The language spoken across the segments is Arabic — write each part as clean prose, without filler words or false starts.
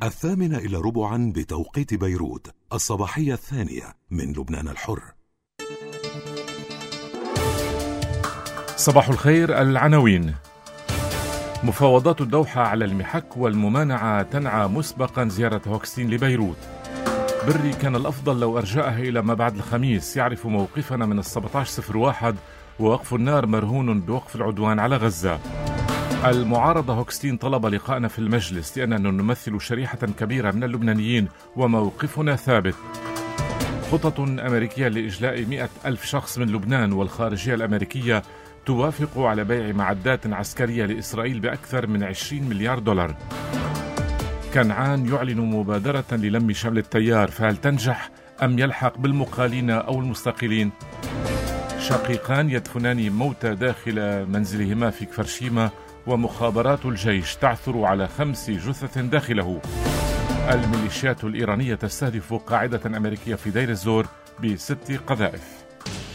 8:45 بتوقيت بيروت، الصباحية الثانية من لبنان الحر. صباح الخير. العناوين: مفاوضات الدوحة على المحك والممانعة تنعى مسبقا زيارة هوكستين لبيروت. بري كان الأفضل لو أرجعها إلى ما بعد الخميس، يعرف موقفنا من 1701 ووقف النار مرهون بوقف العدوان على غزة. المعارضة هوكستين طلب لقاءنا في المجلس لأننا نمثل شريحة كبيرة من اللبنانيين وموقفنا ثابت. خطط أمريكية لإجلاء 100,000 شخص من لبنان، والخارجية الأمريكية توافق على بيع معدات عسكرية لإسرائيل بأكثر من 20 مليار دولار. كنعان يعلن مبادرة للم شمل التيار، فهل تنجح أم يلحق بالمقالين أو المستقيلين؟ شقيقان يدفنان موتى داخل منزلهما في كفرشيمة، ومخابرات الجيش تعثر على 5 جثث داخله. الميليشيات الإيرانية تستهدف قاعدة أمريكية في دير الزور ب6 قذائف.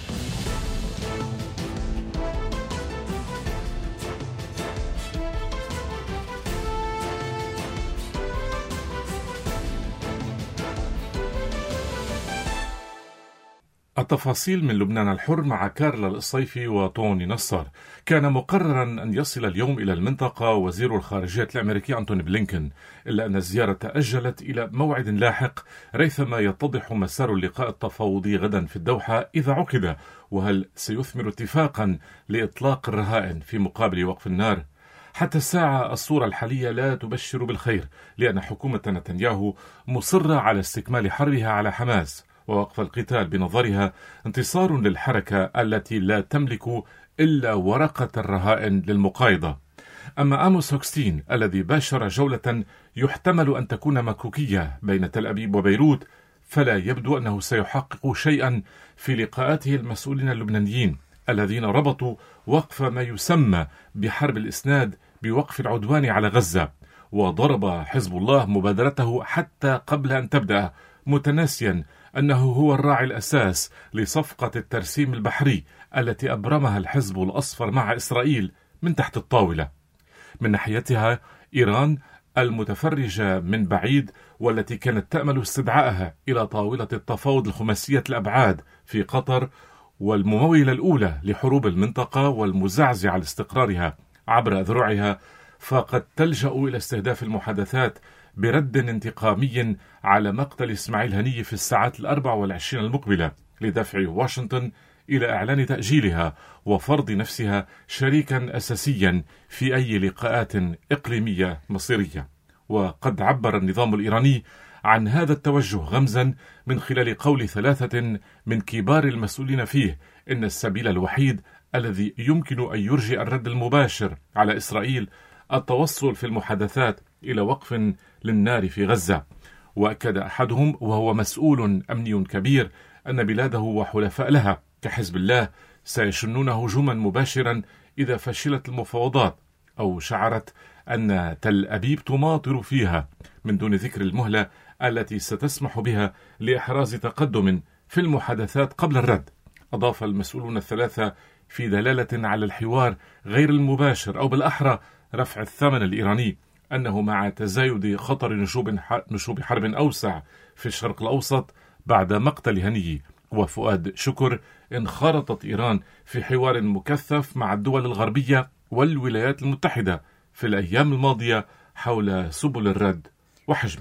التفاصيل من لبنان الحر مع كارلا الصيفي وطوني نصار. كان مقررا أن يصل اليوم إلى المنطقة وزير الخارجية الأمريكي أنتوني بلينكن، إلا أن الزيارة تأجلت إلى موعد لاحق ريثما يتضح مسار اللقاء التفاوضي غدا في الدوحة إذا عقد، وهل سيثمر اتفاقا لإطلاق الرهائن في مقابل وقف النار. حتى الساعة الصورة الحالية لا تبشر بالخير، لأن حكومة نتنياهو مصرة على استكمال حربها على حماس، ووقف القتال بنظرها انتصار للحركة التي لا تملك إلا ورقة الرهائن للمقايضة. أما آموس هوكستين الذي باشر جولة يحتمل أن تكون مكوكية بين تل أبيب وبيروت، فلا يبدو أنه سيحقق شيئا في لقاءاته المسؤولين اللبنانيين الذين ربطوا وقف ما يسمى بحرب الإسناد بوقف العدوان على غزة، وضرب حزب الله مبادرته حتى قبل أن تبدأ، متناسيا أنه هو الراعي الأساس لصفقة الترسيم البحري التي أبرمها الحزب الأصفر مع إسرائيل من تحت الطاولة. من ناحيتها إيران المتفرجة من بعيد، والتي كانت تأمل استدعائها إلى طاولة التفاوض الخماسية الأبعاد في قطر، والممولة الأولى لحروب المنطقة والمزعزعة لاستقرارها عبر أذرعها، فقد تلجأ إلى استهداف المحادثات برد انتقامي على مقتل إسماعيل هنية في الساعات 24 المقبلة، لدفع واشنطن إلى إعلان تأجيلها وفرض نفسها شريكا أساسيا في أي لقاءات إقليمية مصيرية. وقد عبر النظام الإيراني عن هذا التوجه غمزا من خلال قول 3 من كبار المسؤولين فيه إن السبيل الوحيد الذي يمكن أن يرجئ الرد المباشر على إسرائيل التوصل في المحادثات إلى وقف للنار في غزة. وأكد أحدهم وهو مسؤول أمني كبير أن بلاده وحلفاء لها كحزب الله سيشنون هجوما مباشرا إذا فشلت المفاوضات، أو شعرت أن تل أبيب تماطر فيها، من دون ذكر المهلة التي ستسمح بها لإحراز تقدم في المحادثات قبل الرد. أضاف المسؤولون ال3 في دلالة على الحوار غير المباشر، أو بالأحرى رفع الثمن الإيراني، أنه مع تزايد خطر نشوب حرب أوسع في الشرق الأوسط بعد مقتل هنية وفؤاد شكر، انخرطت إيران في حوار مكثف مع الدول الغربية والولايات المتحدة في الأيام الماضية حول سبل الرد وحجمه.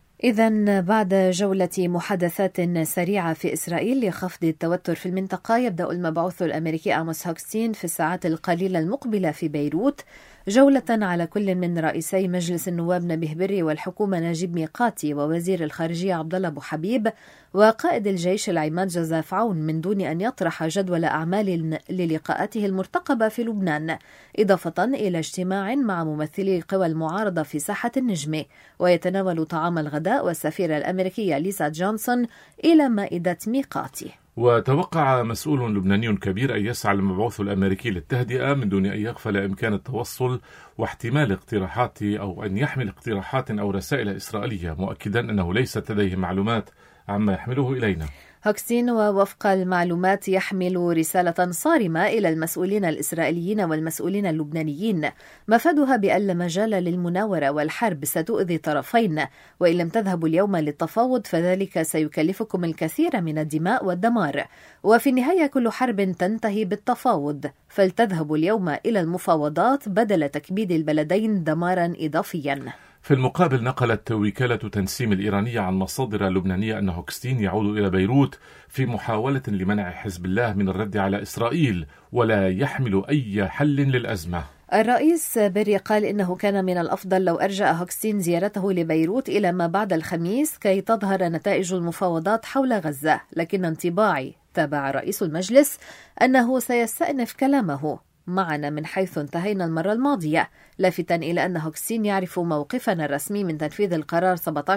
إذن بعد جولة محادثات سريعة في إسرائيل لخفض التوتر في المنطقة، يبدأ المبعوث الأمريكي آموس هوكستين في الساعات القليلة المقبلة في بيروت جولة على كل من رئيسي مجلس النواب نبيه بري والحكومة نجيب ميقاتي ووزير الخارجية عبد الله أبو حبيب وقائد الجيش العماد جوزيف عون، من دون أن يطرح جدول أعمال للقاءاته المرتقبة في لبنان، إضافة إلى اجتماع مع ممثلي قوى المعارضة في ساحة النجمة. ويتناول طعام الغداء والسفيرة الأمريكية ليسا جونسون إلى مائدة ميقاتي. وتوقع مسؤول لبناني كبير أن يسعى المبعوث الأمريكي للتهدئة من دون أن يغفل إمكان التوصل واحتمال اقتراحات أو أن يحمل اقتراحات أو رسائل إسرائيلية، مؤكدا أنه ليست لديه معلومات عما يحمله إلينا. هوكستين ووفق المعلومات يحمل رسالة صارمة إلى المسؤولين الإسرائيليين والمسؤولين اللبنانيين مفادها بأن لا مجال للمناورة والحرب ستؤذي طرفين، وإن لم تذهبوا اليوم للتفاوض فذلك سيكلفكم الكثير من الدماء والدمار، وفي النهاية كل حرب تنتهي بالتفاوض، فلتذهبوا اليوم إلى المفاوضات بدل تكبيد البلدين دمارا إضافيا. في المقابل نقلت وكالة تنسيم الإيرانية عن مصادر لبنانية أن هوكستين يعود إلى بيروت في محاولة لمنع حزب الله من الرد على إسرائيل ولا يحمل أي حل للأزمة. الرئيس بري قال إنه كان من الأفضل لو أرجأ هوكستين زيارته لبيروت إلى ما بعد الخميس كي تظهر نتائج المفاوضات حول غزة، لكن انطباعي، تابع رئيس المجلس، أنه سيستأنف كلامه معنا من حيث انتهينا المرة الماضية، لافتا إلى أن هوكستين يعرف موقفنا الرسمي من تنفيذ القرار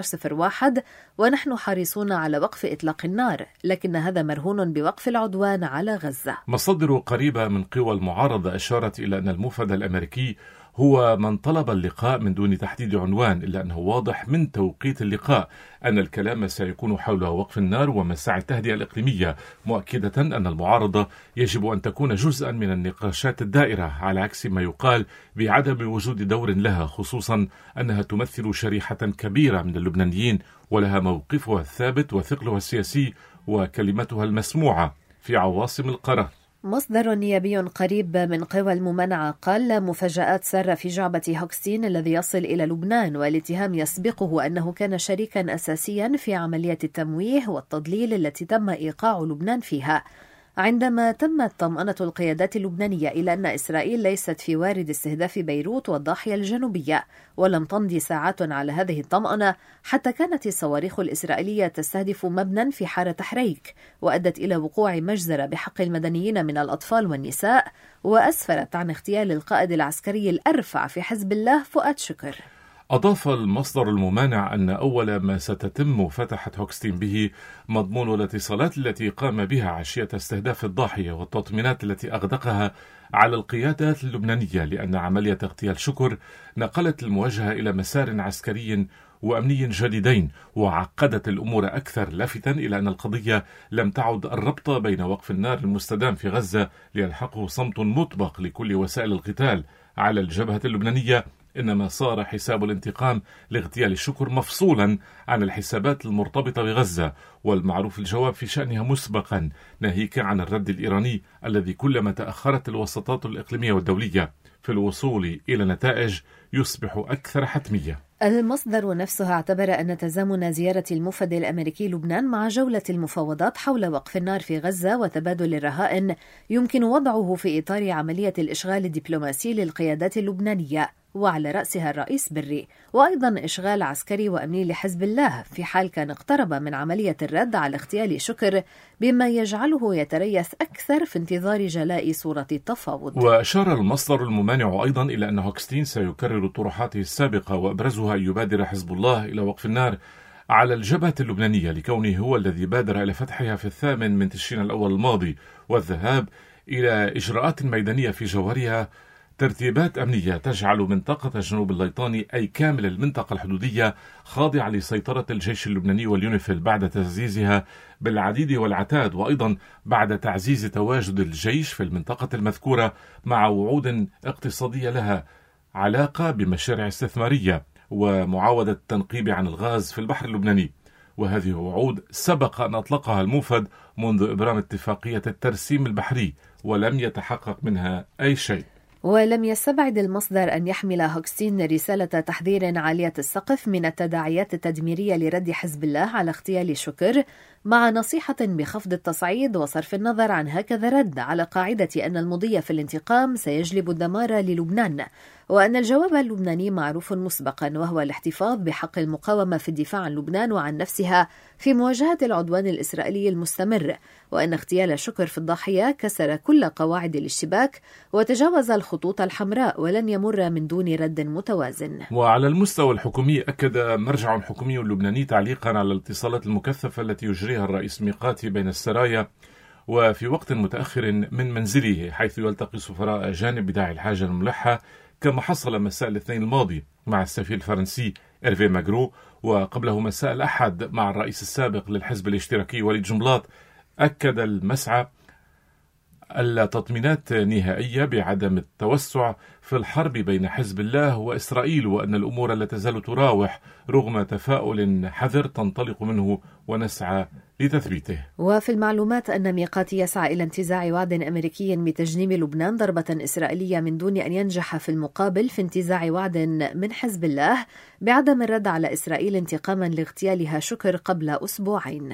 1701 ونحن حريصون على وقف إطلاق النار، لكن هذا مرهون بوقف العدوان على غزة. مصادر قريبة من قوى المعارضة أشارت إلى أن الموفد الأمريكي هو من طلب اللقاء من دون تحديد عنوان، إلا أنه واضح من توقيت اللقاء أن الكلام سيكون حول وقف النار ومساعي التهدئة الإقليمية، مؤكدة أن المعارضة يجب أن تكون جزءا من النقاشات الدائرة على عكس ما يقال بعدم وجود دور لها، خصوصا أنها تمثل شريحة كبيرة من اللبنانيين ولها موقفها الثابت وثقلها السياسي وكلمتها المسموعة في عواصم القرار. مصدر نيابي قريب من قوى الممانعة قال: لا مفاجآت سارة في جعبة هوكستين الذي يصل إلى لبنان، والاتهام يسبقه أنه كان شريكا أساسيا في عملية التمويه والتضليل التي تم إيقاع لبنان فيها. عندما تمت طمأنة القيادات اللبنانية إلى أن إسرائيل ليست في وارد استهداف بيروت والضاحية الجنوبية، ولم تمضي ساعات على هذه الطمأنة حتى كانت الصواريخ الإسرائيلية تستهدف مبنى في حارة حريك، وأدت إلى وقوع مجزرة بحق المدنيين من الأطفال والنساء، وأسفرت عن اغتيال القائد العسكري الأرفع في حزب الله فؤاد شكر. أضاف المصدر الممانع أن أول ما ستتم فتحة هوكستين به مضمون الاتصالات التي قام بها عشية استهداف الضاحية والتطمينات التي أغدقها على القيادات اللبنانية، لأن عملية اغتيال شكر نقلت المواجهة إلى مسار عسكري وأمني جديدين وعقدت الأمور أكثر، لافتا إلى أن القضية لم تعد الربط بين وقف النار المستدام في غزة ليلحقه صمت مطبق لكل وسائل القتال على الجبهة اللبنانية، إنما صار حساب الانتقام لاغتيال الشكر مفصولا عن الحسابات المرتبطة بغزة، والمعروف الجواب في شأنها مسبقا، ناهيك عن الرد الإيراني الذي كلما تأخرت الوساطات الإقليمية والدولية في الوصول إلى نتائج يصبح أكثر حتمية. المصدر نفسه اعتبر أن تزامن زيارة الموفد الأمريكي لبنان مع جولة المفاوضات حول وقف النار في غزة وتبادل الرهائن يمكن وضعه في إطار عملية الإشغال الدبلوماسي للقيادات اللبنانية، وعلى رأسها الرئيس بري، وأيضا إشغال عسكري وأمني لحزب الله في حال كان اقترب من عملية الرد على اغتيال شكر، بما يجعله يتريث أكثر في انتظار جلاء صورة التفاوض. وأشار المصدر الممانع أيضا إلى أن هوكستين سيكرر طروحاته السابقة، وأبرزها أن يبادر حزب الله إلى وقف النار على الجبهة اللبنانية لكونه هو الذي بادر إلى فتحها في 8 تشرين الأول الماضي، والذهاب إلى إجراءات ميدانية في جوهرها ترتيبات أمنية تجعل منطقة جنوب الليطاني أي كامل المنطقة الحدودية خاضعة لسيطرة الجيش اللبناني واليونيفيل بعد تعزيزها بالعديد والعتاد، وأيضا بعد تعزيز تواجد الجيش في المنطقة المذكورة مع وعود اقتصادية لها علاقة بمشاريع استثمارية ومعاودة التنقيب عن الغاز في البحر اللبناني، وهذه وعود سبق أن أطلقها الموفد منذ إبرام اتفاقية الترسيم البحري ولم يتحقق منها أي شيء. ولم يستبعد المصدر أن يحمل هوكستين رسالة تحذير عالية السقف من التداعيات التدميرية لرد حزب الله على اغتيال شكر، مع نصيحة بخفض التصعيد وصرف النظر عن هكذا رد، على قاعدة أن المضي في الانتقام سيجلب الدمار للبنان، وأن الجواب اللبناني معروف مسبقا، وهو الاحتفاظ بحق المقاومة في الدفاع عن لبنان وعن نفسها في مواجهة العدوان الإسرائيلي المستمر، وأن اغتيال شكر في الضاحية كسر كل قواعد الاشتباك وتجاوز الخطوط الحمراء ولن يمر من دون رد متوازن. وعلى المستوى الحكومي أكد مرجع حكومي لبناني تعليقا على الاتصالات المكثفة التي يجريها الرئيس ميقاتي بين السرايا وفي وقت متأخر من منزله، حيث يلتقي سفراء أجانب بداعي الحاجة الملحة كما حصل مساء الاثنين الماضي مع السفير الفرنسي إرفي ماغرو، وقبله مساء الأحد مع الرئيس السابق للحزب الاشتراكي وليد جنبلاط، أكد المسعى التطمينات نهائية بعدم التوسع في الحرب بين حزب الله وإسرائيل، وأن الأمور لا تزال تراوح رغم تفاؤل حذر تنطلق منه ونسعى لتثبيته. وفي المعلومات أن ميقاتي يسعى إلى انتزاع وعد أمريكي بتجنيب لبنان ضربة إسرائيلية من دون أن ينجح في المقابل في انتزاع وعد من حزب الله بعدم الرد على إسرائيل انتقاما لاغتيالها شكر قبل أسبوعين.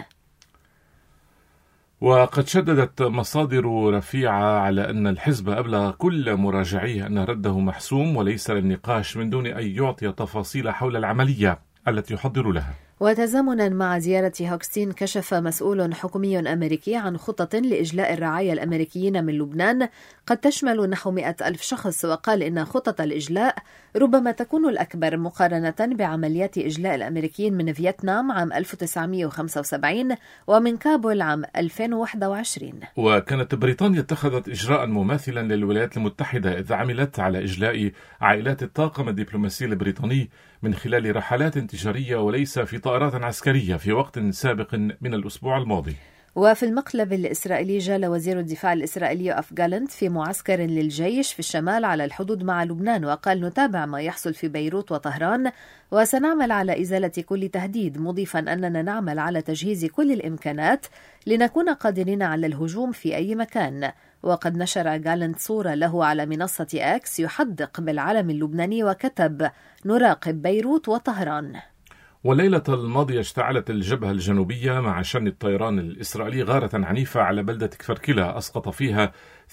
وقد شددت مصادر رفيعة على أن الحزب أبلغ كل مراجعيه أن رده محسوم وليس للنقاش من دون أن يعطي تفاصيل حول العملية التي يحضر لها. وتزامنا مع زيارة هوكستين، كشف مسؤول حكومي أمريكي عن خطط لإجلاء الرعايا الأمريكيين من لبنان قد تشمل نحو 100,000 شخص، وقال إن خطط الإجلاء ربما تكون الأكبر مقارنة بعمليات إجلاء الأمريكيين من فيتنام عام 1975 ومن كابول عام 2021. وكانت بريطانيا اتخذت إجراء مماثلا للولايات المتحدة إذ عملت على إجلاء عائلات الطاقم الدبلوماسي البريطاني من خلال رحلات تجارية وليس في طائرات عسكرية في وقت سابق من الأسبوع الماضي. وفي المقلب الإسرائيلي، جال وزير الدفاع الإسرائيلي يوآف جالنت في معسكر للجيش في الشمال على الحدود مع لبنان، وقال: نتابع ما يحصل في بيروت وطهران وسنعمل على إزالة كل تهديد، مضيفا أننا نعمل على تجهيز كل الإمكانات لنكون قادرين على الهجوم في أي مكان. وقد نشر جالنت صورة له على منصة أكس يحدق بالعلم اللبناني وكتب: نراقب بيروت وطهران. والليلة الماضية اشتعلت الجبهة الجنوبية مع شن الطيران الإسرائيلي غارة عنيفة على بلدة كفركلة أسقط فيها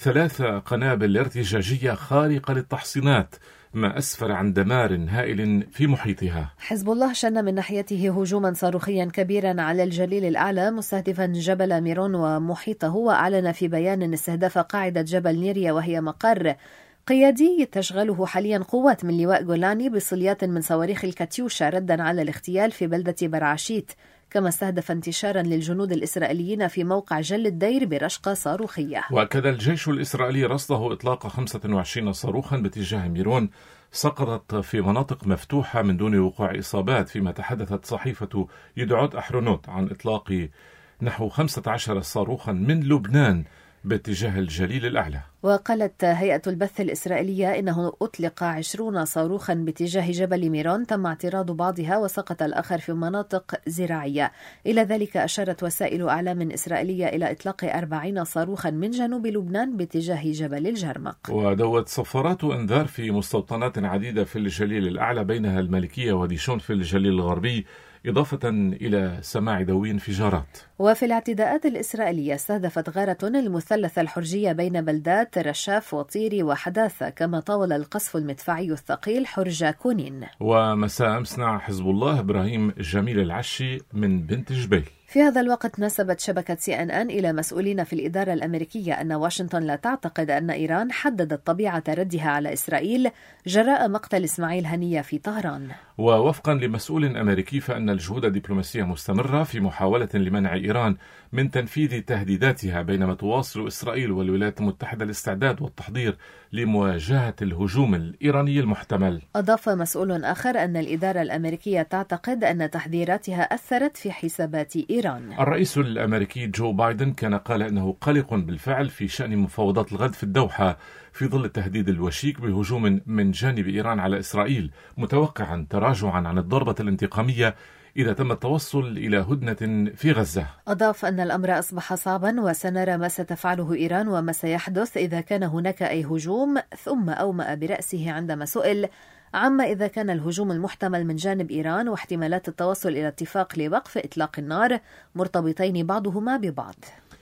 3 قنابل ارتجاجية خارقة للتحصينات، ما أسفر عن دمار هائل في محيطها. حزب الله شن من ناحيته هجوما صاروخيا كبيرا على الجليل الأعلى مستهدفا جبل ميرون ومحيطه، وأعلن في بيان استهداف قاعدة جبل نيريا وهي مقر قيادي تشغله حاليا قوات من لواء جولاني بصليات من صواريخ الكاتيوشا ردا على الاغتيال في بلدة برعاشيت، كما استهدف انتشارا للجنود الإسرائيليين في موقع جل الدير برشقة صاروخية. وأكد الجيش الإسرائيلي رصده إطلاق 25 صاروخا باتجاه ميرون سقطت في مناطق مفتوحة من دون وقوع إصابات، فيما تحدثت صحيفة يدعوت أحرونوت عن إطلاق نحو 15 صاروخا من لبنان باتجاه الجليل الأعلى. وقالت هيئة البث الإسرائيلية إنه أطلق 20 صاروخا باتجاه جبل ميرون تم اعتراض بعضها وسقط الآخر في مناطق زراعية. إلى ذلك أشارت وسائل أعلام إسرائيلية إلى إطلاق 40 صاروخا من جنوب لبنان باتجاه جبل الجرمق. ودوت صفارات إنذار في مستوطنات عديدة في الجليل الأعلى بينها المالكية وديشون في الجليل الغربي، إضافة إلى سماع دوي انفجارات. وفي الاعتداءات الإسرائيلية استهدفت غارة المثلث الحرجية بين بلدات رشاف وطيري وحداثة، كما طاول القصف المدفعي الثقيل حرج كونين. ومساء أمس نعى حزب الله إبراهيم جميل العشي من بنت جبيل. في هذا الوقت نسبت شبكة CNN إلى مسؤولين في الإدارة الأمريكية أن واشنطن لا تعتقد أن إيران حددت طبيعة ردها على إسرائيل جراء مقتل إسماعيل هنية في طهران. ووفقا لمسؤول أمريكي فإن الجهود الدبلوماسية مستمرة في محاولة لمنع إيران من تنفيذ تهديداتها، بينما تواصل إسرائيل والولايات المتحدة الاستعداد والتحضير لمواجهة الهجوم الإيراني المحتمل. أضاف مسؤول آخر أن الإدارة الأمريكية تعتقد أن تحذيراتها أثرت في حسابات إيران. الرئيس الأمريكي جو بايدن كان قال أنه قلق بالفعل في شأن مفاوضات الغد في الدوحة في ظل التهديد الوشيك بهجوم من جانب إيران على إسرائيل، متوقعا تراجعا عن الضربة الانتقامية إذا تم التوصل إلى هدنة في غزة. أضاف أن الأمر أصبح صعبا وسنرى ما ستفعله إيران وما سيحدث إذا كان هناك أي هجوم، ثم أومأ برأسه عندما سئل عما إذا كان الهجوم المحتمل من جانب إيران واحتمالات التوصل إلى اتفاق لوقف إطلاق النار مرتبطين بعضهما ببعض.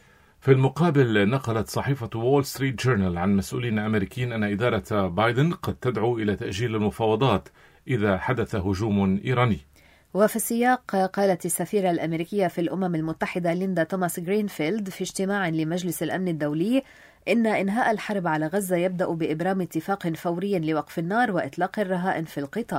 في المقابل نقلت صحيفة وول ستريت جورنال عن مسؤولين أمريكيين أن إدارة بايدن قد تدعو إلى تأجيل المفاوضات إذا حدث هجوم إيراني. وفي السياق قالت السفيرة الأمريكية في الأمم المتحدة ليندا توماس غرينفيلد في اجتماع لمجلس الأمن الدولي إن إنهاء الحرب على غزة يبدأ بإبرام اتفاق فوري لوقف النار وإطلاق الرهائن في القطاع.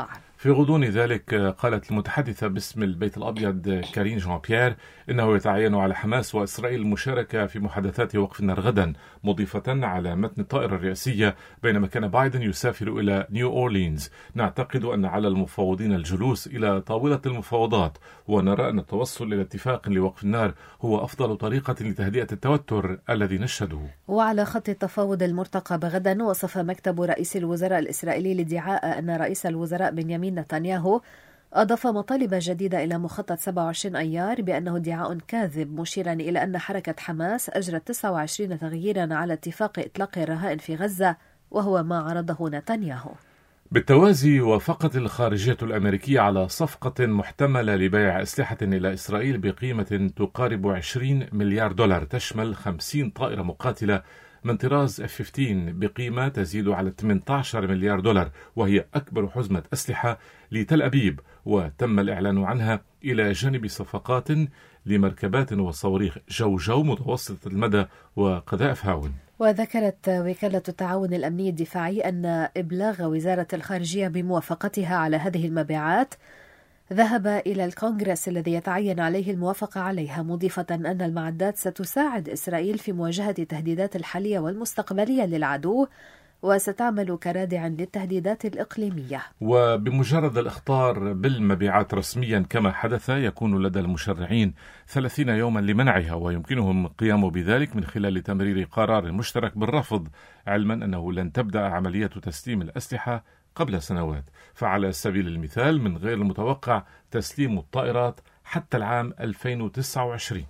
في غضون ذلك قالت المتحدثة باسم البيت الأبيض كارين جان بيير إنه يتعين على حماس وإسرائيل المشاركة في محادثات وقف النار غدا، مضيفة على متن الطائرة الرئاسية بينما كان بايدن يسافر إلى نيو أورلينز: نعتقد أن على المفاوضين الجلوس إلى طاولة المفاوضات، ونرى أن التوصل إلى اتفاق لوقف النار هو أفضل طريقة لتهدئة التوتر الذي نشهده. وعلى خط التفاوض المرتقب غدا، وصف مكتب رئيس الوزراء الإسرائيلي الادعاء أن رئيس الوزراء بنيامين نتنياهو أضاف مطالب جديدة إلى مخطط 27 أيار بأنه ادعاء كاذب، مشيرا إلى أن حركة حماس أجرت 29 تغييرا على اتفاق إطلاق الرهائن في غزة، وهو ما عرضه نتنياهو. بالتوازي، وافقت الخارجية الأمريكية على صفقة محتملة لبيع أسلحة إلى إسرائيل بقيمة تقارب 20 مليار دولار، تشمل 50 طائرة مقاتلة من طراز F-15 بقيمة تزيد على 18 مليار دولار، وهي أكبر حزمة أسلحة لتل أبيب، وتم الإعلان عنها إلى جانب صفقات لمركبات وصواريخ جو متوسطة المدى وقذائف هاون. وذكرت وكالة التعاون الأمني الدفاعي أن إبلاغ وزارة الخارجية بموافقتها على هذه المبيعات ذهب إلى الكونغرس الذي يتعين عليه الموافقة عليها، مضيفة أن المعدات ستساعد إسرائيل في مواجهة التهديدات الحالية والمستقبلية للعدو، وستعمل كرادع للتهديدات الإقليمية. وبمجرد الإخطار بالمبيعات رسميا كما حدث، يكون لدى المشرعين 30 يوما لمنعها، ويمكنهم القيام بذلك من خلال تمرير قرار مشترك بالرفض، علما أنه لن تبدأ عملية تسليم الأسلحة قبل سنوات. فعلى سبيل المثال، من غير المتوقع تسليم الطائرات حتى العام 2029.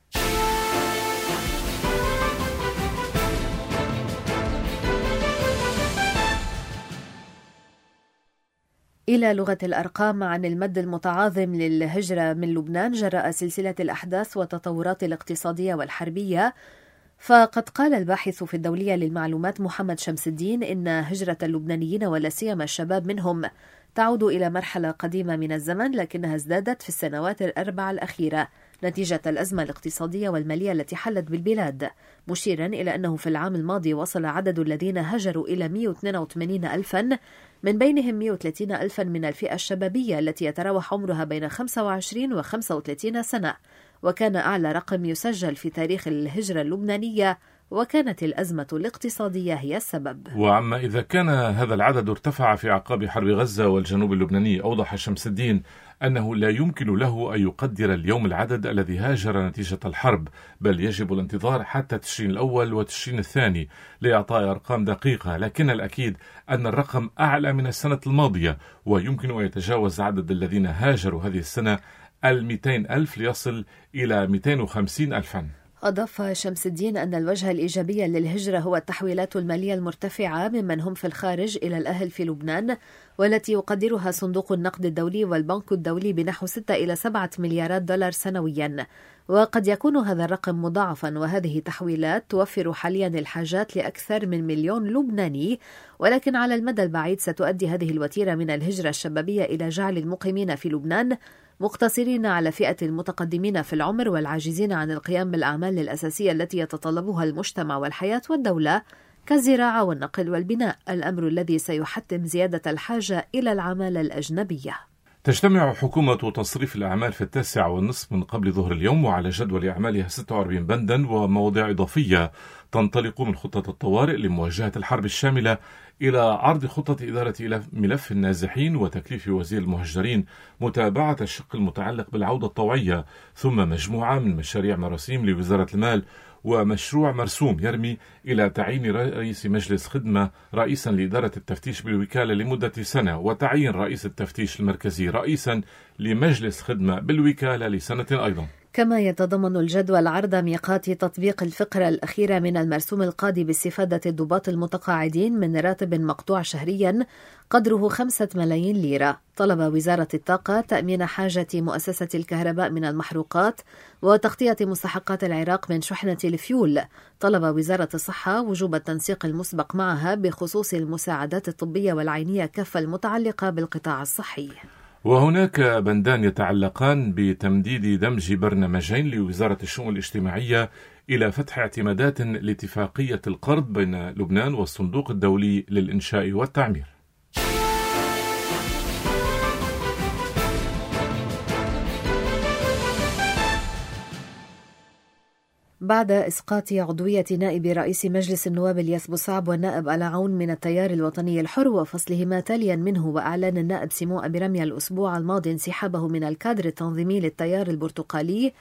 إلى لغة الأرقام عن المد المتعاظم للهجرة من لبنان جراء سلسلة الأحداث والتطورات الاقتصادية والحربية. فقد قال الباحث في الدولية للمعلومات محمد شمس الدين إن هجرة اللبنانيين ولا سيما الشباب منهم تعود إلى مرحلة قديمة من الزمن، لكنها ازدادت في السنوات الأربع الأخيرة نتيجة الأزمة الاقتصادية والمالية التي حلت بالبلاد، مشيرا إلى أنه في العام الماضي وصل عدد الذين هاجروا إلى 182 ألفا، من بينهم 130 ألفا من الفئة الشبابية التي يتراوح عمرها بين 25 و 35 سنة، وكان أعلى رقم يسجل في تاريخ الهجرة اللبنانية، وكانت الأزمة الاقتصادية هي السبب. وعما إذا كان هذا العدد ارتفع في أعقاب حرب غزة والجنوب اللبناني، أوضح شمس الدين أنه لا يمكن له أن يقدر اليوم العدد الذي هاجر نتيجة الحرب، بل يجب الانتظار حتى تشرين الأول وتشرين الثاني لإعطاء أرقام دقيقة، لكن الأكيد أن الرقم أعلى من السنة الماضية، ويمكن أن يتجاوز عدد الذين هاجروا هذه السنة 200 ألف ليصل إلى 250 ألفا. أضاف شمس الدين أن الوجه الإيجابي للهجرة هو التحويلات المالية المرتفعة ممن هم في الخارج إلى الأهل في لبنان، والتي يقدرها صندوق النقد الدولي والبنك الدولي بنحو 6 إلى 7 مليارات دولار سنويا، وقد يكون هذا الرقم مضاعفا، وهذه تحويلات توفر حاليا الحاجات لأكثر من 1,000,000 لبناني، ولكن على المدى البعيد ستؤدي هذه الوتيرة من الهجرة الشبابية إلى جعل المقيمين في لبنان مقتصرين على فئة المتقدمين في العمر والعاجزين عن القيام بالأعمال الأساسية التي يتطلبها المجتمع والحياة والدولة كالزراعة والنقل والبناء، الأمر الذي سيحتم زيادة الحاجة إلى العمالة الأجنبية. تجتمع حكومة تصريف الأعمال في 9:30 من قبل ظهر اليوم، وعلى جدول أعمالها 46 بندا ومواضيع إضافية تنطلق من خطة الطوارئ لمواجهة الحرب الشاملة إلى عرض خطة إدارة ملف النازحين وتكليف وزير المهجرين متابعة الشق المتعلق بالعودة الطوعية، ثم مجموعة من مشاريع مراسيم لوزارة المال، ومشروع مرسوم يرمي إلى تعيين رئيس مجلس خدمة رئيسا لإدارة التفتيش بالوكالة لمدة سنة، وتعيين رئيس التفتيش المركزي رئيسا لمجلس خدمة بالوكالة لسنة أيضا. كما يتضمن الجدول عرض ميقات تطبيق الفقرة الأخيرة من المرسوم القاضي باستفادة الضباط المتقاعدين من راتب مقطوع شهريا قدره 5 ملايين ليرة. طلب وزارة الطاقة تأمين حاجة مؤسسة الكهرباء من المحروقات وتغطية مستحقات العراق من شحنة الفيول. طلب وزارة الصحة وجوب التنسيق المسبق معها بخصوص المساعدات الطبية والعينية كافة المتعلقة بالقطاع الصحي. وهناك بندان يتعلقان بتمديد دمج برنامجين لوزارة الشؤون الاجتماعية إلى فتح اعتمادات لاتفاقية القرض بين لبنان والصندوق الدولي للإنشاء والتعمير. بعد إسقاط عضوية نائب رئيس مجلس النواب الياس بوصعب والنائب آل عون من التيار الوطني الحر وفصلهما تاليا منه، وأعلن النائب سيمون أبي رمية الأسبوع الماضي انسحابه من الكادر التنظيمي للتيار البرتقالي،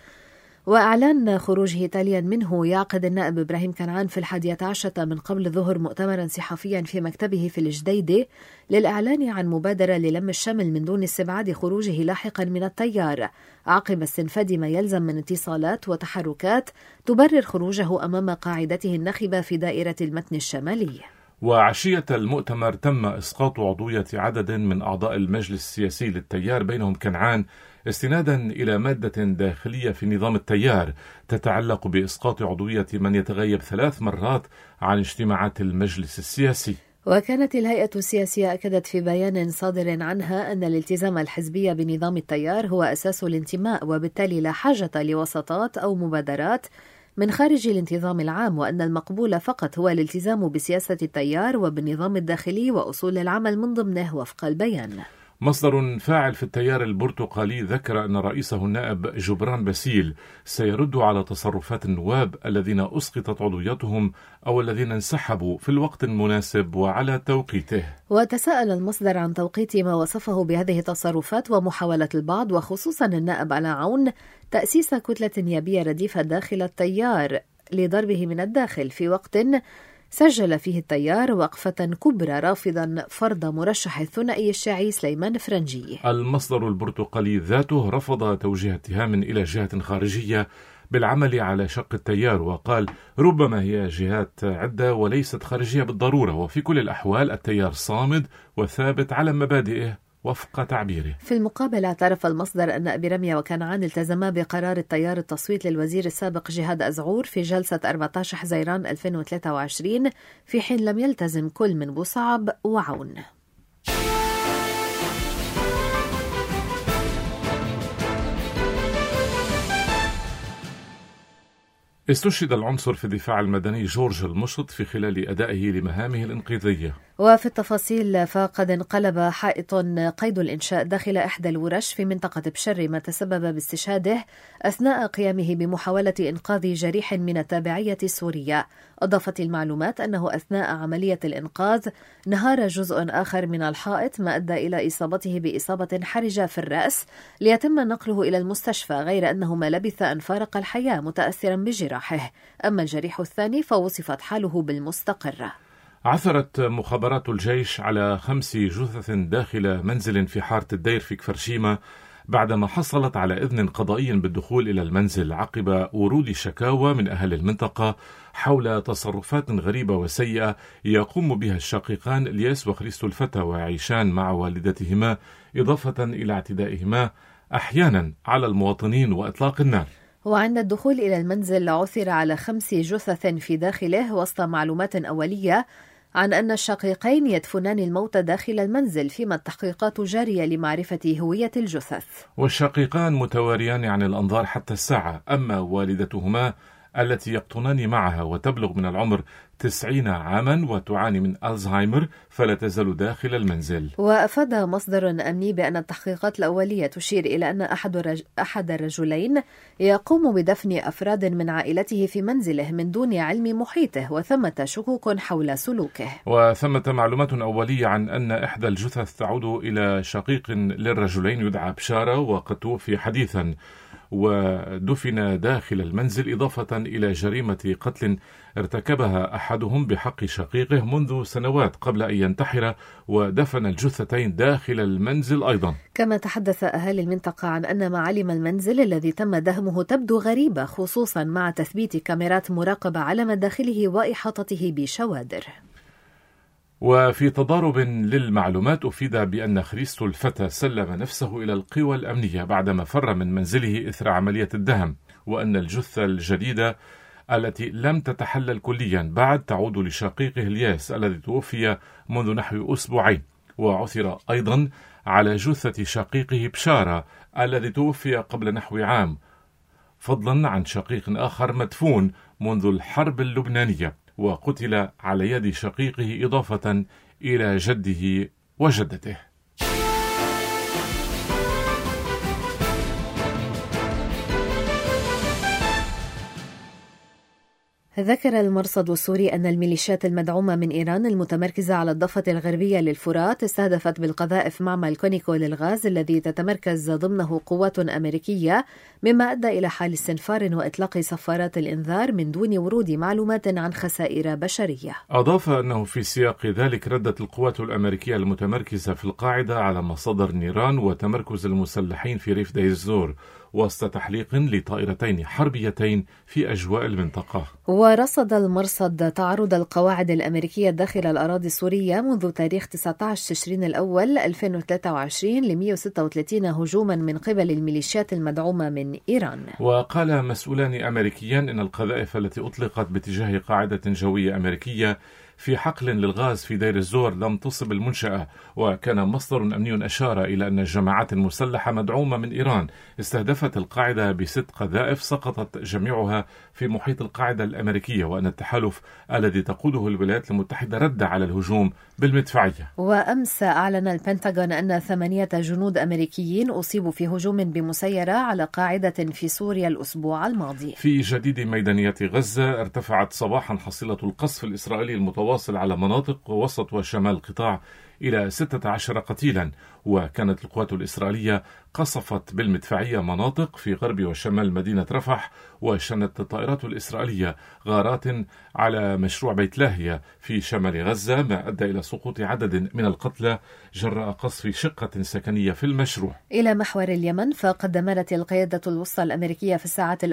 وأعلان خروجه تاليا منه يعقد النائب إبراهيم كنعان في 11 من قبل الظهر مؤتمرا صحفيا في مكتبه في الجديدة للإعلان عن مبادرة للم الشمل من دون استبعاد خروجه لاحقا من التيار، عقب استنفاد ما يلزم من اتصالات وتحركات تبرر خروجه أمام قاعدته الناخبة في دائرة المتن الشمالي. وعشية المؤتمر تم إسقاط عضوية عدد من أعضاء المجلس السياسي للتيار بينهم كنعان، استنادا إلى مادة داخلية في نظام التيار تتعلق بإسقاط عضوية من يتغيب 3 مرات عن اجتماعات المجلس السياسي. وكانت الهيئة السياسية أكدت في بيان صادر عنها أن الالتزام الحزبي بنظام التيار هو أساس الانتماء، وبالتالي لا حاجة لوساطات أو مبادرات من خارج الانتظام العام، وأن المقبول فقط هو الالتزام بسياسة التيار وبالنظام الداخلي وأصول العمل من ضمنه وفق البيان. مصدر فاعل في التيار البرتقالي ذكر أن رئيسه النائب جبران باسيل سيرد على تصرفات النواب الذين أسقطت عضويتهم أو الذين انسحبوا في الوقت المناسب وعلى توقيته. وتساءل المصدر عن توقيت ما وصفه بهذه التصرفات ومحاولة البعض وخصوصا النائب آل عون تأسيس كتلة نيابية رديفة داخل التيار لضربه من الداخل في وقت سجل فيه التيار وقفة كبرى رافضا فرض مرشح الثنائي الشيعي سليمان فرنجي. المصدر البرتقالي ذاته رفض توجيه اتهام إلى جهة خارجية بالعمل على شق التيار، وقال ربما هي جهات عدة وليست خارجية بالضرورة، وفي كل الأحوال التيار صامد وثابت على مبادئه وفق تعبيره. في المقابل اعترف المصدر أن أبي رمية وكنعان التزما بقرار التيار التصويت للوزير السابق جهاد أزعور في جلسة 14 حزيران 2023، في حين لم يلتزم كل من بوصعب وعون. استشهد العنصر في الدفاع المدني جورج المشط في خلال أدائه لمهامه الإنقاذية. وفي التفاصيل فقد انقلب حائط قيد الإنشاء داخل إحدى الورش في منطقة بشر، ما تسبب باستشهاده أثناء قيامه بمحاولة إنقاذ جريح من التابعية السورية. أضافت المعلومات أنه أثناء عملية الإنقاذ نهار جزء آخر من الحائط، ما أدى إلى إصابته بإصابة حرجة في الرأس ليتم نقله إلى المستشفى، غير أنه ما لبث أن فارق الحياة متأثرا بجراحه. أما الجريح الثاني فوصفت حاله بالمستقرة. عثرت مخابرات الجيش على 5 جثث داخل منزل في حارة الدير في كفرشيمة بعدما حصلت على إذن قضائي بالدخول إلى المنزل عقب ورود شكاوى من أهل المنطقة حول تصرفات غريبة وسيئة يقوم بها الشقيقان الياس وخريستو الفتى وعيشان مع والدتهما، إضافة إلى اعتدائهما أحيانا على المواطنين وإطلاق النار. وعند الدخول إلى المنزل عثر على 5 جثث في داخله وسط معلومات أولية عن أن الشقيقين يدفنان الموت داخل المنزل، فيما التحقيقات جارية لمعرفة هوية الجثث. والشقيقان متواريان عن الأنظار حتى الساعة، أما والدتهما التي يقطنان معها وتبلغ من العمر 90 عاما وتعاني من ألزهايمر فلا تزال داخل المنزل. وأفاد مصدر أمني بأن التحقيقات الأولية تشير إلى أن أحد الرجلين يقوم بدفن أفراد من عائلته في منزله من دون علم محيطه، وثمة شكوك حول سلوكه. وثمة معلومات أولية عن أن إحدى الجثث تعود إلى شقيق للرجلين يدعى بشارة وقد توفي حديثا ودفن داخل المنزل، إضافة إلى جريمة قتل ارتكبها أحدهم بحق شقيقه منذ سنوات قبل أن ينتحر ودفن الجثتين داخل المنزل أيضا. كما تحدث أهالي المنطقة عن أن معالم المنزل الذي تم دهمه تبدو غريبة، خصوصا مع تثبيت كاميرات مراقبة على مداخله وإحاطته بشوادر. وفي تضارب للمعلومات أفيد بأن خريستو الفتى سلم نفسه إلى القوى الأمنية بعدما فر من منزله إثر عملية الدهم، وأن الجثة الجديدة التي لم تتحلل كليا بعد تعود لشقيقه الياس الذي توفي منذ نحو أسبوعين. وعثر أيضا على جثة شقيقه بشارة الذي توفي قبل نحو عام، فضلا عن شقيق آخر مدفون منذ الحرب اللبنانية وقتل على يد شقيقه، إضافة إلى جده وجدته. ذكر المرصد السوري أن الميليشيات المدعومة من إيران المتمركزة على الضفة الغربية للفرات استهدفت بالقذائف معمل كونيكو للغاز الذي تتمركز ضمنه قوات أمريكية، مما أدى إلى حال استنفار وإطلاق صفارات الإنذار من دون ورود معلومات عن خسائر بشرية. أضاف أنه في سياق ذلك ردت القوات الأمريكية المتمركزة في القاعدة على مصادر نيران وتمركز المسلحين في ريف دير الزور وسط تحليق لطائرتين حربيتين في أجواء المنطقة. ورصد المرصد تعرض القواعد الأمريكية داخل الأراضي السورية منذ تاريخ 19 تشرين الأول 2023 ل 136 هجوما من قبل الميليشيات المدعومة من إيران. وقال مسؤولان أمريكيان إن القذائف التي أطلقت باتجاه قاعدة جوية أمريكية في حقل للغاز في دير الزور لم تصب المنشأة، وكان مصدر أمني أشار إلى أن الجماعات المسلحة مدعومة من إيران استهدفت القاعدة ب6 قذائف سقطت جميعها في محيط القاعدة الأمريكية، وأن التحالف الذي تقوده الولايات المتحدة رد على الهجوم بالمدفعية. وأمس أعلن البنتاغون أن 8 جنود أمريكيين أصيبوا في هجوم بمسيرة على قاعدة في سوريا الأسبوع الماضي. في جديد ميدانية غزة ارتفعت صباحا حصيلة القصف الإسرائيلي المتواصل على مناطق وسط وشمال القطاع إلى 16 قتيلا، وكانت القوات الإسرائيلية قصفت بالمدفعية مناطق في غرب وشمال مدينة رفح، وشنت الطائرات الإسرائيلية غارات على مشروع بيت لاهية في شمال غزة، ما أدى إلى سقوط عدد من القتلى جراء قصف شقة سكنية في المشروع. إلى محور اليمن، فقد دمرت القيادة الوسطى الأمريكية في الساعات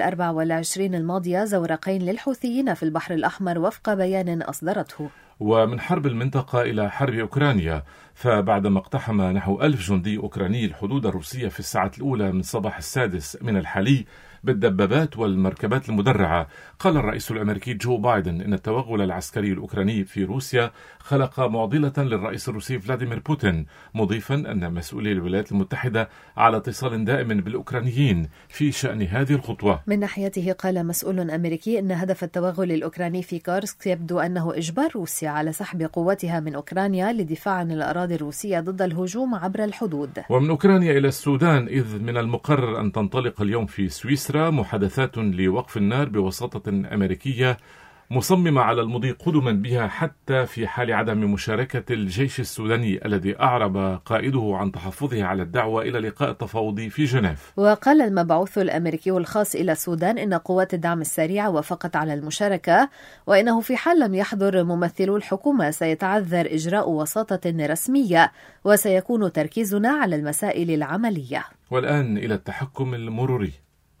24 الماضية زورقين للحوثيين في البحر الأحمر وفق بيان أصدرته. ومن حرب المنطقة إلى حرب أوكرانيا، فبعدما اقتحم نحو 1000 جندي أوكراني الحدود الروسية في الساعات الأولى من صباح السادس من الحالي بالدبابات والمركبات المدرعة، قال الرئيس الأمريكي جو بايدن إن التوغل العسكري الأوكراني في روسيا خلق معضلة للرئيس الروسي فلاديمير بوتين، مضيفا أن مسؤولي الولايات المتحدة على اتصال دائم بالأوكرانيين في شأن هذه الخطوة. من ناحيته قال مسؤول أمريكي إن هدف التوغل الأوكراني في كورسك يبدو أنه إجبار روسيا على سحب قواتها من أوكرانيا للدفاع عن الأراضي الروسية ضد الهجوم عبر الحدود. ومن أوكرانيا إلى السودان، إذ من المقرر أن تنطلق اليوم في سويسرا محادثات لوقف النار بوساطة أمريكية مصممة على المضي قدما بها حتى في حال عدم مشاركة الجيش السوداني الذي أعرب قائده عن تحفظه على الدعوة إلى لقاء التفاوضي في جنيف. وقال المبعوث الأمريكي الخاص إلى السودان إن قوات الدعم السريع وافقت على المشاركة، وإنه في حال لم يحضر ممثلو الحكومة سيتعذر إجراء وساطة رسمية، وسيكون تركيزنا على المسائل العملية. والآن إلى التحكم المروري.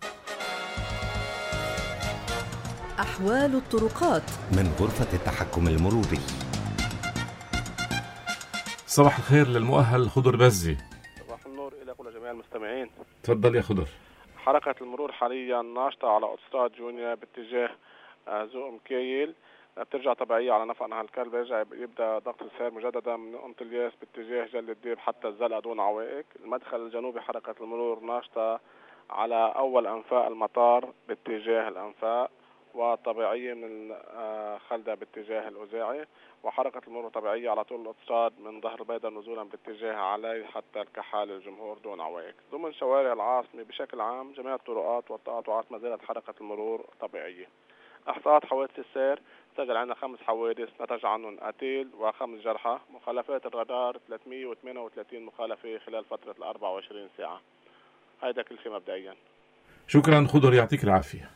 أحوال الطرقات من غرفة التحكم المروري. صباح الخير للمؤهل خضر بزي. صباح النور إلى كل جميع المستمعين. تفضل يا خضر. حركة المرور حاليا ناشطة على أوتوستراد جونيا باتجاه زوم كيل، بترجع طبيعية على نفق نهر الكلب، يبدأ ضغط السير مجددا من أنط الياس باتجاه جل الديب حتى الزلقة دون عوائق. المدخل الجنوبي حركة المرور ناشطة على أول أنفاق المطار باتجاه الأنفاق، وطبيعية من خلدة باتجاه الأوزاعي، وحركة المرور طبيعية على طول الأوتوستراد من ظهر البيضاء نزولا باتجاه علي حتى الكحال الجمهور دون عوائق. ضمن شوارع العاصمة بشكل عام جميع الطرقات والتقاطعات ما زالت حركة المرور طبيعية. إحصاءات حوادث السير سجل عندنا 5 حوادث نتج عنهم قتيل و5 جرحى. مخالفات الرادار 338 مخالفة خلال فترة 24 ساعة. هيدا كل شيء مبدئيا. شكرا خضر، يعطيك العافية.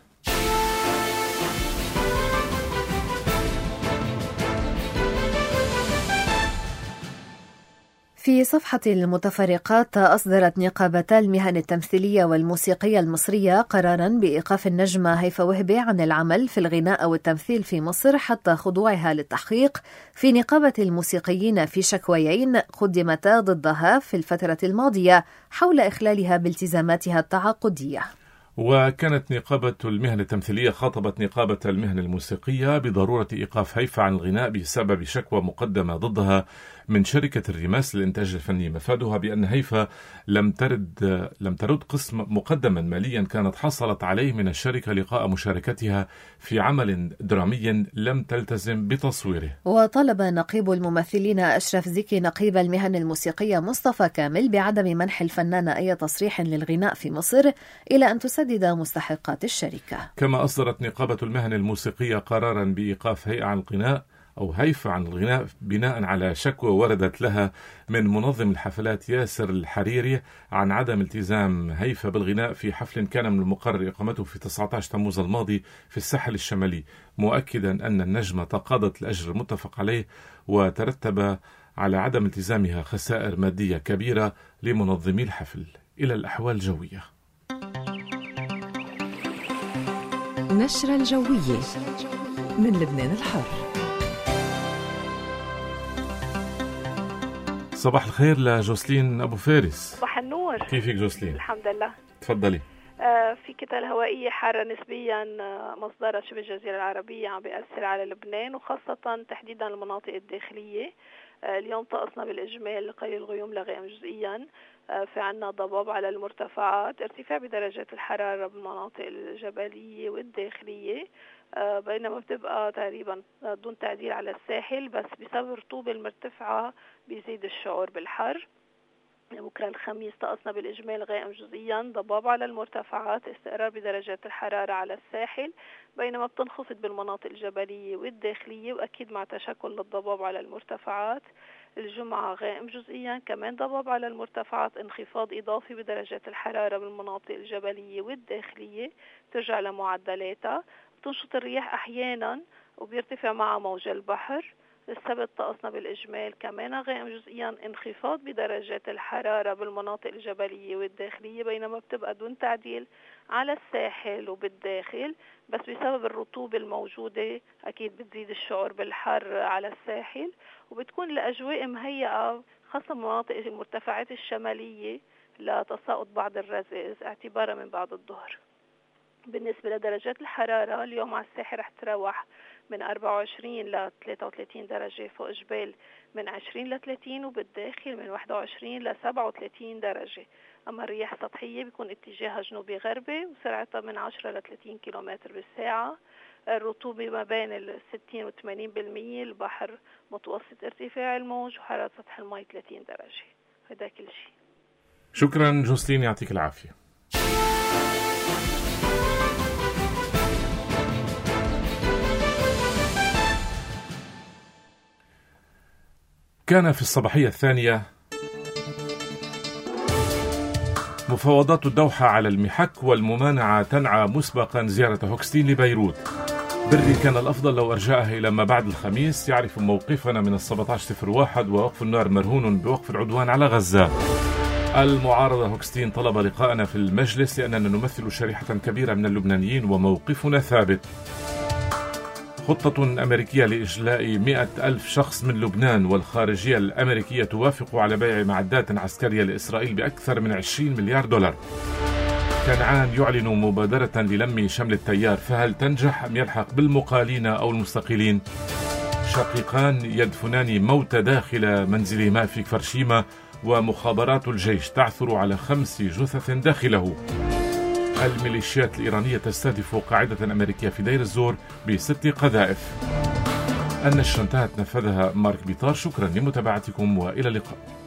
في صفحة المتفرقات، أصدرت نقابتا المهن التمثيلية والموسيقية المصرية قراراً بإيقاف النجمة هيفاء وهبي عن العمل في الغناء أو التمثيل في مصر حتى خضوعها للتحقيق في نقابة الموسيقيين في شكويين قدمتا ضدها في الفترة الماضية حول إخلالها بالتزاماتها التعاقدية. وكانت نقابة المهن التمثيلية خاطبت نقابة المهن الموسيقية بضرورة إيقاف هيفاء عن الغناء بسبب شكوى مقدمة ضدها من شركة الرماس للإنتاج الفني، مفادها بأن هيفاء لم ترد قسم مقدما ماليا كانت حصلت عليه من الشركة لقاء مشاركتها في عمل درامي لم تلتزم بتصويره. وطلب نقيب الممثلين أشرف زكي نقيب المهن الموسيقية مصطفى كامل بعدم منح الفنانة أي تصريح للغناء في مصر، إلى أن تسلم وتسدد مستحقات الشركة. كما أصدرت نقابة المهن الموسيقية قرارا بإيقاف هيئة عن الغناء أو هيفا عن الغناء بناء على شكوى وردت لها من منظم الحفلات ياسر الحريري عن عدم التزام هيفا بالغناء في حفل كان من المقرر إقامته في 19 تموز الماضي في الساحل الشمالي، مؤكدا أن النجمة تقاضت الأجر المتفق عليه وترتب على عدم التزامها خسائر مادية كبيرة لمنظمي الحفل. إلى الأحوال الجوية. نشرة الجوية من لبنان الحر. صباح الخير لجوسلين أبو فارس. صباح النور. كيفك جوسلين؟ الحمد لله. تفضلي. في كتل هوائية حارة نسبيا مصدرها شبه الجزيرة العربية عم بيأثر على لبنان وخاصة تحديدا المناطق الداخلية. اليوم طقسنا بالإجمال قليل غيوم لغائم جزئيا. في عنا ضباب على المرتفعات، ارتفاع بدرجات الحرارة بالمناطق الجبلية والداخلية، بينما بتبقى تقريبا دون تعديل على الساحل، بس بسبب الرطوبة المرتفعة بيزيد الشعور بالحر. بكرة الخميس طقسنا بالإجمال غائم جزئيا، ضباب على المرتفعات، استقرار بدرجات الحرارة على الساحل، بينما بتنخفض بالمناطق الجبلية والداخلية، وأكيد مع تشكل الضباب على المرتفعات. الجمعة غائم جزئيا، كمان ضباب على المرتفعات، انخفاض إضافي بدرجات الحرارة بالمناطق الجبلية والداخلية، ترجع لمعدلاتها، بتنشط الرياح أحيانا وبيرتفع معها موج البحر. السبت طقسنا بالإجمال كمان غائم جزئيا، انخفاض بدرجات الحرارة بالمناطق الجبلية والداخلية، بينما بتبقى دون تعديل على الساحل وبالداخل، بس بسبب الرطوبة الموجودة أكيد بتزيد الشعور بالحر على الساحل، وبتكون الأجواء مهيئة خاصة مناطق المرتفعات الشمالية لتساقط بعض الرذاذ اعتبارا من بعد الظهر. بالنسبة لدرجات الحرارة اليوم على الساحل رح تتراوح من 24 ل 33 درجة، فوق جبال من 20 ل 30، وبالداخل من 21 ل 37 درجة. أما الرياح سطحية بيكون اتجاهها جنوبي غربي وسرعتها من 10 ل 30 كيلومتر بالساعة. الرطوبة ما بين 60 و 80%. البحر متوسط ارتفاع الموج وحرارة سطح الماء 30 درجة. هذا كل شيء. شكرا جوسلين، يعطيك العافية. كان في الصباحية الثانية مفاوضات الدوحة على المحك والممانعة تنعى مسبقا زيارة هوكستين لبيروت. بري كان الأفضل لو أرجعها إلى ما بعد الخميس، يعرف موقفنا من 17/01 ووقف النار مرهون بوقف العدوان على غزة. المعارضة هوكستين طلب لقاءنا في المجلس لأننا نمثل شريحة كبيرة من اللبنانيين وموقفنا ثابت. خطة أمريكية لإجلاء 100,000 شخص من لبنان، والخارجية الأمريكية توافق على بيع معدات عسكرية لإسرائيل بأكثر من 20 مليار دولار. كنعان يعلن مبادرة للم شمل التيار، فهل تنجح أم يلحق بالمقالين أو المستقيلين؟ شقيقان يدفنان موت داخل منزلهما في كفر شيما، ومخابرات الجيش تعثر على 5 جثث داخله. الميليشيات الإيرانية تستهدف قاعدة أمريكية في دير الزور ب6 قذائف. النشرة انتهت، نفذها مارك بيطار. شكرا لمتابعتكم وإلى اللقاء.